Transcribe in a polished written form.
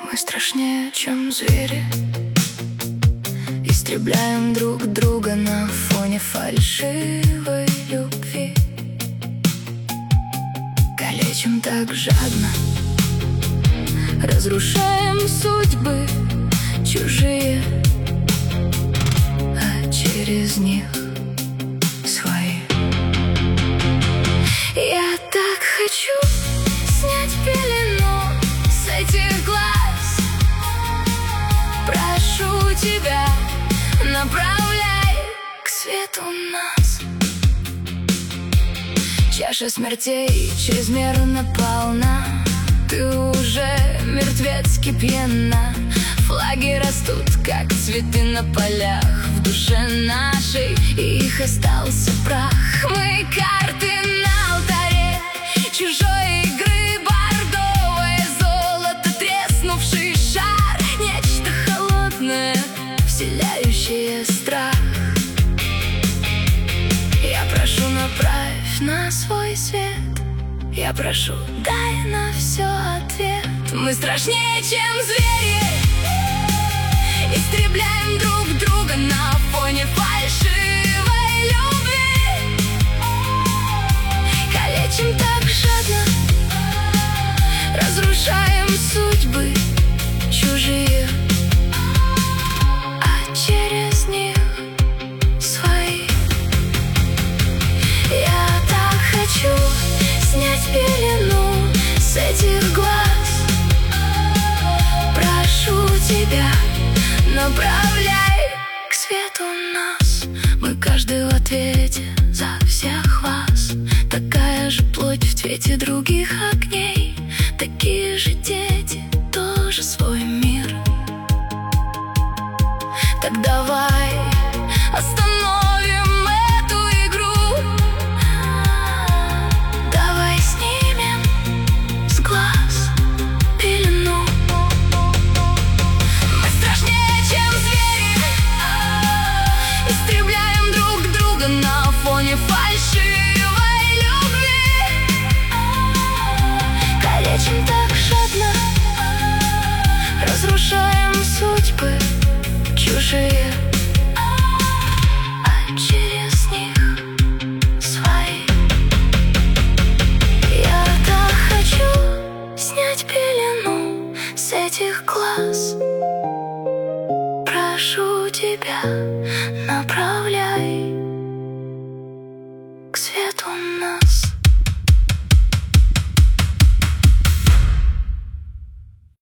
Мы страшнее, чем звери. Истребляем друг друга на фоне фальшивой любви. Калечим так жадно, разрушаем судьбы чужие, а через них свои. Я так хочу снять пелену с этих глаз. Прошу тебя, направляй к свету нас. Чаша смертей чрезмерно полна. Ты уже мертвецки пьяна. Флаги растут, как цветы на полях. В душе нашей их остался прах. Мы карты на алтаре чужой игры. Бордовое золото, треснувший шар. Нечто холодное, вселяющее страх. Я прошу, направь на свой свет. Я прошу, дай на все ответ. Мы страшнее, чем звери. Истребляем друг друга на фоне фальшивой любви. Калечим так жадно, разрушаем судьбы чужие, а через них свои. Я так хочу снять пелену с этих глаз. Прошу тебя, направляй к свету нас. Мы каждый в ответе за всех вас. Такая же плоть в цвете других огней. Такие же дети, тоже свой мир. Так давай остановим эту игру. Давай снимем с глаз пелену. Мы страшнее, чем звери. Истребляем друг друга на фоне фальшивой любви. Калечим так жадно, разрушаем судьбы чужие, а через них свои. Я так хочу снять пелену с этих глаз. Прошу тебя,